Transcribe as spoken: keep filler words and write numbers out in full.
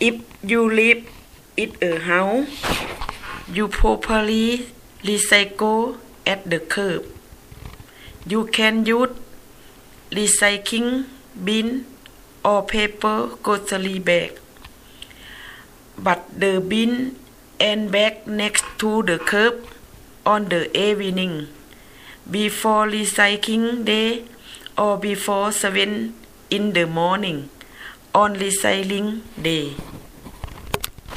If you live in a house, you properly recycle at the curb. You can use recycling bin or paper grocery bag. But the bin and bag next to the curb on the evening before recycling day or before seven in the morning on recycling day.